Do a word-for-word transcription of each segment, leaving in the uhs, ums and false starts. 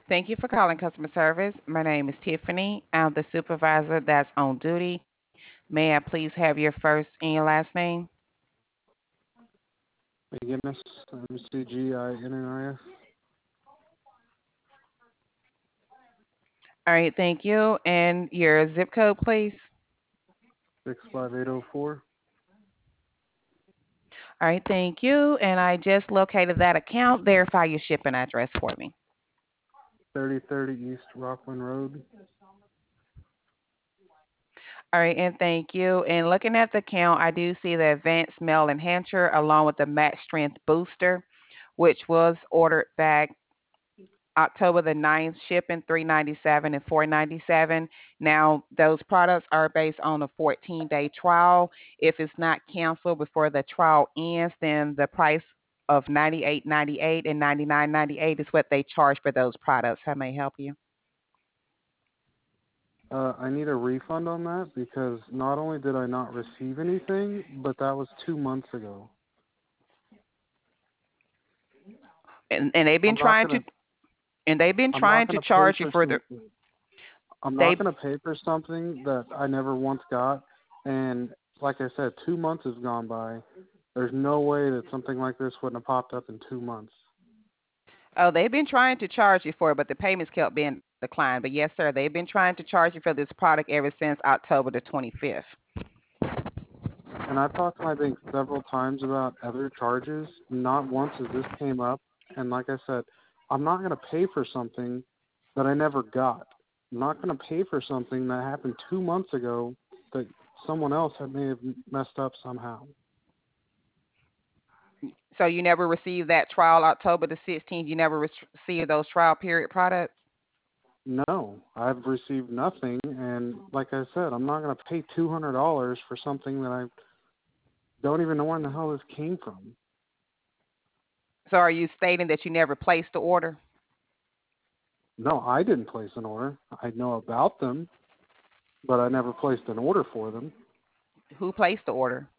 Thank you for calling customer service. My name is Tiffany. I'm the supervisor that's on duty. May I please have your first and your last name? McGinnis, M C G I N N I S, All right, thank you. And your zip code, please. six five eight zero four. All right, thank you. And I just located that account. Verify your shipping address for me. thirty thirty East Rockland Road. All right, and thank you. And looking at the account, I do see the advanced male enhancer along with the max strength booster, which was ordered back October the ninth, shipping three ninety-seven and four ninety-seven. Now, those products are based on a fourteen-day trial. If it's not canceled before the trial ends, then the price of ninety-eight ninety-eight and ninety-nine ninety-eight is what they charge for those products. How may I help you? Uh, I need a refund on that because not only did I not receive anything, but that was two months ago. And and they've been I'm not trying to gonna. and they've been I'm not trying to gonna pay charge you for for the something. I'm not they gonna pay for something that I never once got. And like I said, two months has gone by. There's no way that something like this wouldn't have popped up in two months. oh, they've been trying to charge you for it, but the payments kept being declined. But yes, sir, they've been trying to charge you for this product ever since October the twenty-fifth. And I've talked to my bank several times about other charges. Not once has this came up. And like I said, I'm not going to pay for something that I never got. I'm not going to pay for something that happened two months ago that someone else had may have messed up somehow. So you never received that trial October the sixteenth. You never re- received those trial period products. No, I've received nothing. And like I said, I'm not going to pay two hundred dollars for something that I don't even know where in the hell this came from. So are you stating that you never placed the order? No, I didn't place an order. I know about them, but I never placed an order for them. Who placed the order?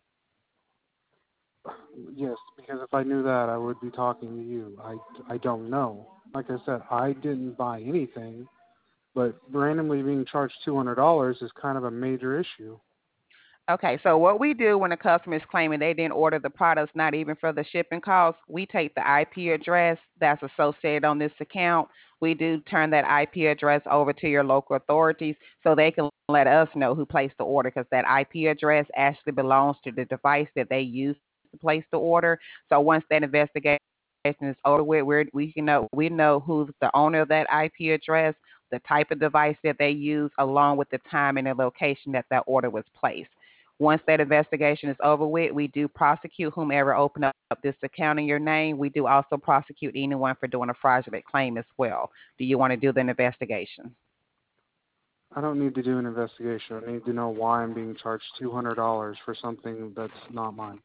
Yes, because if I knew that, I would be talking to you. I, I don't know. Like I said, I didn't buy anything, but randomly being charged two hundred dollars is kind of a major issue. Okay, so what we do when a customer is claiming they didn't order the products, not even for the shipping costs, we take the I P address that's associated on this account. We do turn that I P address over to your local authorities so they can let us know who placed the order because that I P address actually belongs to the device that they use to place the order. So once that investigation is over with, we're, we can know we know who's the owner of that I P address, the type of device that they use, along with the time and the location that that order was placed. Once that investigation is over with, we do prosecute whomever opened up this account in your name. We do also prosecute anyone for doing a fraudulent claim as well. Do you want to do the investigation? I don't need to do an investigation. I need to know why I'm being charged two hundred dollars for something that's not mine.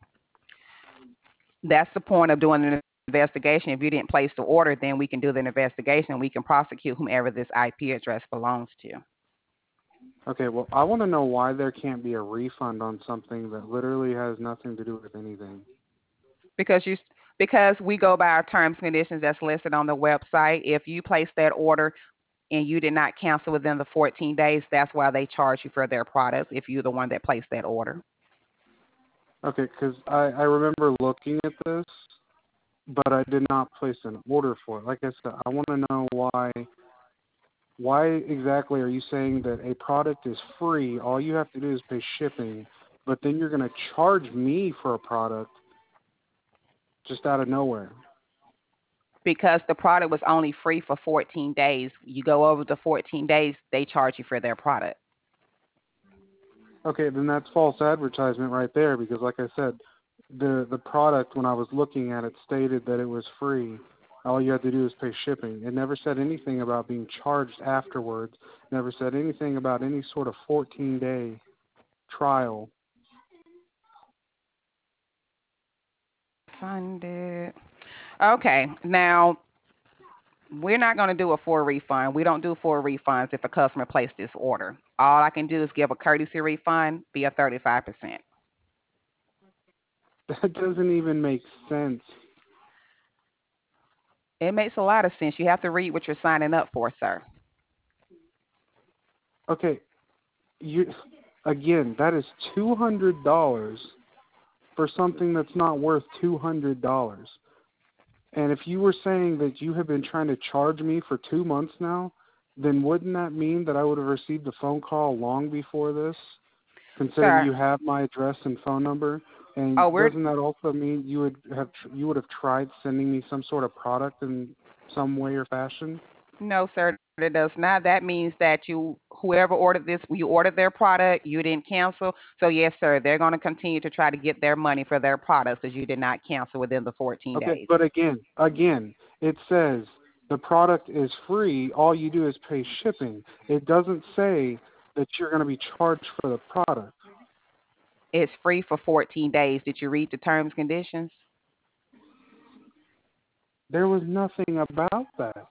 That's the point of doing an investigation. If you didn't place the order, then we can do the investigation. We can prosecute whomever this I P address belongs to. Okay, well, I want to know why there can't be a refund on something that literally has nothing to do with anything. Because you because we go by our terms and conditions that's listed on the website. If you place that order and you did not cancel within the fourteen days, that's why they charge you for their products if you're the one that placed that order. Okay, because I, I remember looking at this, but I did not place an order for it. Like I said, I want to know why. Why exactly are you saying that a product is free? All you have to do is pay shipping, but then you're going to charge me for a product just out of nowhere. Because the product was only free for fourteen days. You go over the fourteen days, they charge you for their product. Okay, then that's false advertisement right there because, like I said, the the product when I was looking at it stated that it was free. All you had to do is pay shipping. It never said anything about being charged afterwards. Never said anything about any sort of fourteen day trial. Funded. Okay, now we're not going to do a full refund. We don't do full refunds if a customer placed this order. All I can do is give a courtesy refund via thirty-five percent. That doesn't even make sense. It makes a lot of sense. You have to read what you're signing up for, sir. Okay, you again, that is two hundred dollars for something that's not worth two hundred dollars. And if you were saying that you have been trying to charge me for two months now, then wouldn't that mean that I would have received a phone call long before this, considering Sir, you have my address and phone number? And oh, we're doesn't that also mean you would have you would have tried sending me some sort of product in some way or fashion? no, sir, it does not. That means that you, whoever ordered this, you ordered their product, you didn't cancel. So yes, sir, they're going to continue to try to get their money for their products because you did not cancel within the fourteen Okay, days. but again, again, it says the product is free. All you do is pay shipping. It doesn't say that you're going to be charged for the product. It's free for fourteen days. Did you read the terms and conditions? There was nothing about that.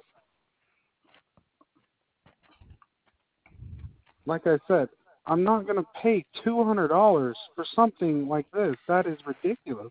Like I said, I'm not going to pay two hundred dollars for something like this. That is ridiculous.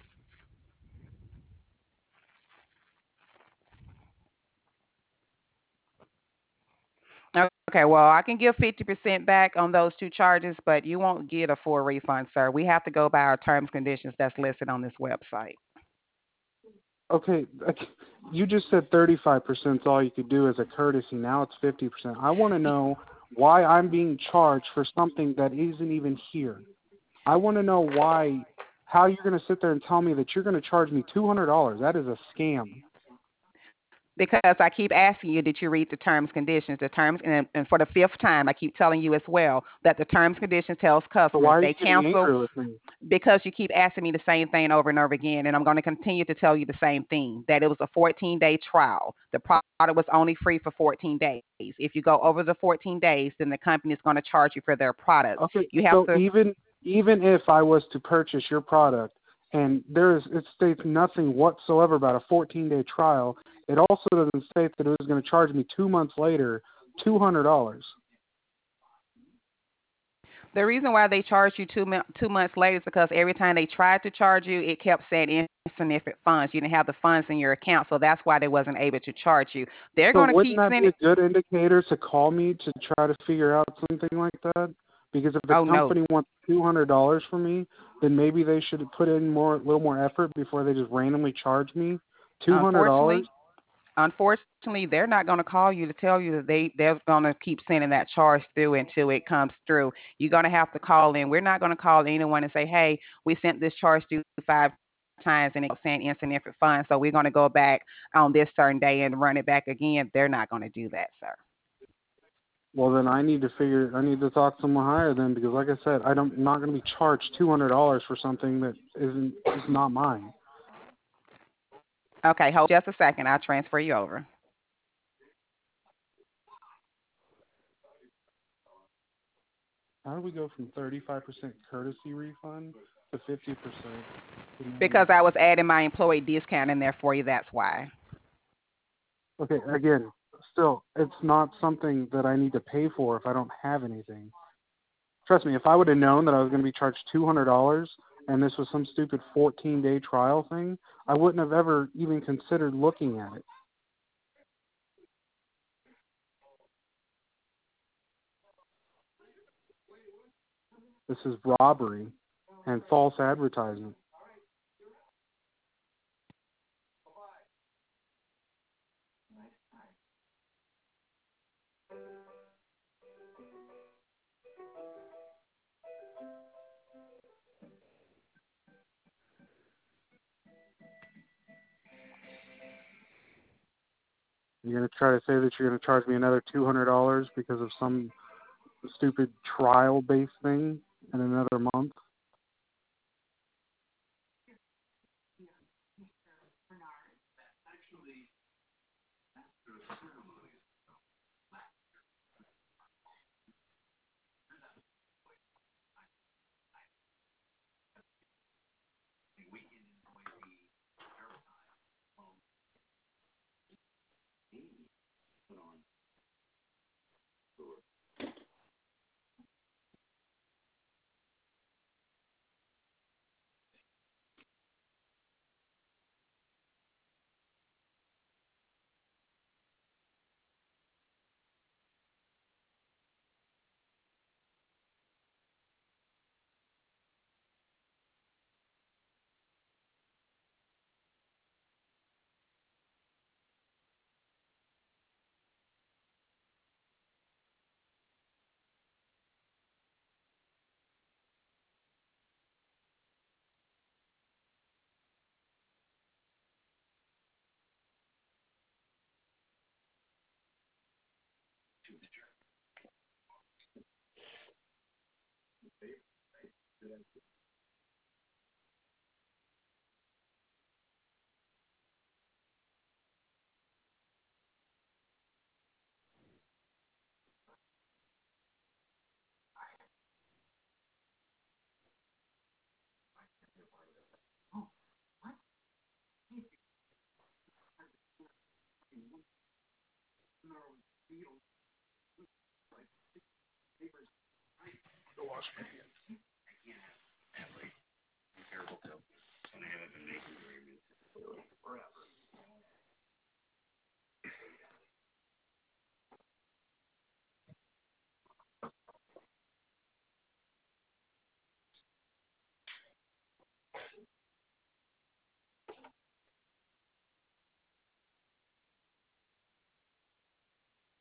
Okay, well, I can give fifty percent back on those two charges, but you won't get a full refund, sir. We have to go by our terms and conditions that's listed on this website. Okay, you just said thirty-five percent is all you could do as a courtesy. Now it's fifty percent. I want to know why I'm being charged for something that isn't even here. I want to know why, how you're going to sit there and tell me that you're going to charge me two hundred dollars. That is a scam. Because I keep asking you, did you read the terms conditions? The terms, and, and for the fifth time, I keep telling you as well that the terms conditions tells So customers why are you they getting cancel angry with me? because you keep asking me the same thing over and over again, and I'm going to continue to tell you the same thing that it was a fourteen day trial. The product was only free for fourteen days. If you go over the fourteen days, then the company is going to charge you for their products. Okay, You have so to. even even if I was to purchase your product and there is it states nothing whatsoever about a fourteen day trial, it also doesn't state that it was going to charge me two months later two hundred dollars. The reason why they charged you two mo- two months later is because every time they tried to charge you, it kept saying insignificant funds. You didn't have the funds in your account, so that's why they wasn't able to charge you. They're So going to wouldn't keep that be sending. a good indicator to call me to try to figure out something like that? Because if the Oh no. company wants two hundred dollars from me, then maybe they should put in more, a little more effort before they just randomly charge me two hundred dollars. Unfortunately, unfortunately, they're not going to call you to tell you that they they're going to keep sending that charge through until it comes through. You're going to have to call in. We're not going to call anyone and say, "Hey, we sent this charge through five times and it's saying insignificant funds, so we're going to go back on this certain day and run it back again." They're not going to do that, sir. Well, then I need to figure. I need to talk to someone higher then, because like I said, I don't, I'm not going to be charged two hundred dollars for something that isn't is not mine. Okay, hold just a second. I'll transfer you over. How do we go from thirty-five percent courtesy refund to fifty percent? Because I was adding my employee discount in there for you, that's why. Okay, again, still, it's not something that I need to pay for if I don't have anything. Trust me, if I would have known that I was going to be charged two hundred dollars and this was some stupid fourteen day trial thing, I wouldn't have ever even considered looking at it. This is robbery and false advertisement. You're going to try to say that you're going to charge me another two hundred dollars because of some stupid trial based thing in another month? Go watch me.